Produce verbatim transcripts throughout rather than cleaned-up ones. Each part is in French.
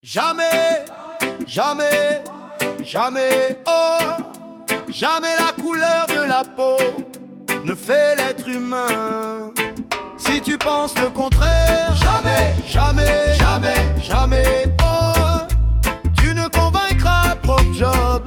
Jamais, jamais, jamais, oh, jamais la couleur de la peau ne fait l'être humain. Si tu penses le contraire, jamais, jamais, jamais, jamais, oh, tu ne convaincras Prof Job.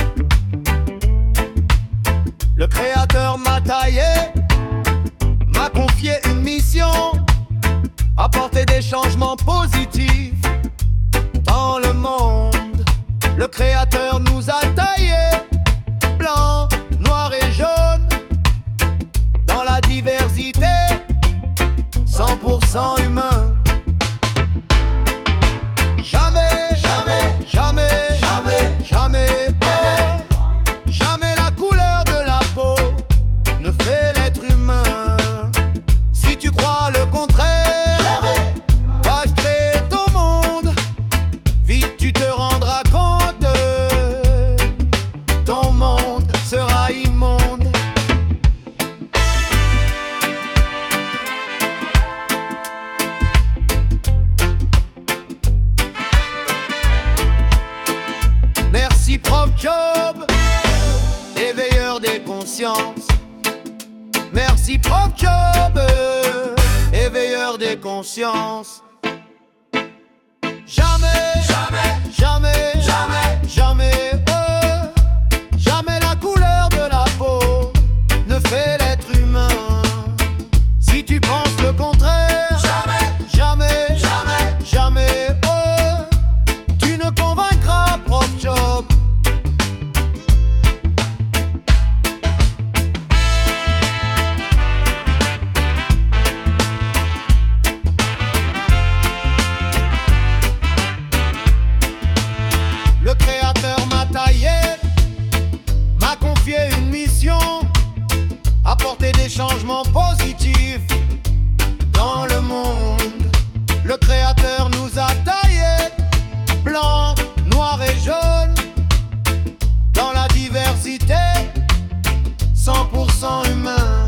Le créateur m'a taillé, m'a confié une mission, apporter des changements positifs dans le monde. Le créateur nous a taillés, blanc, noir et jaune, dans la diversité, cent pour cent humain. Jamais, jamais, jamais, jamais, jamais, oh, jamais la couleur de la peau ne fait l'être humain. Si tu crois le contraire, jamais, va créer ton monde, vite tu te rendras compte, ton monde sera immonde. Merci Prof Job, éveilleur des consciences. Merci Prof Job, éveilleur des consciences. Jamais, jamais, jamais, jamais, jamais, oh, jamais la couleur de la peau ne fait l'être humain. Si tu penses le contraire, jamais, jamais, jamais, jamais, oh, tu ne convaincras Prof Job. Le créateur m'a taillé, m'a confié une mission, apporter des changements positifs dans le monde. Le créateur nous a taillés, blanc, noir et jaune, dans la diversité, cent pour cent humain.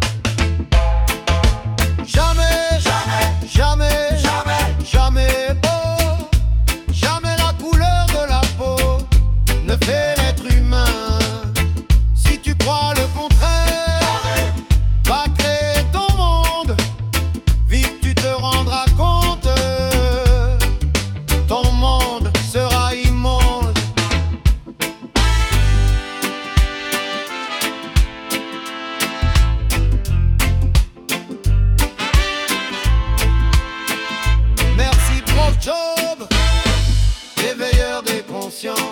Jamais, jamais, jamais, jamais, jamais, oh, jamais la couleur de la peau ne fait l'être humain. Si tu crois le contraire, va créer ton monde, vite tu te rendras compte, ton monde sera immonde. Merci Prof Job, éveilleur des consciences.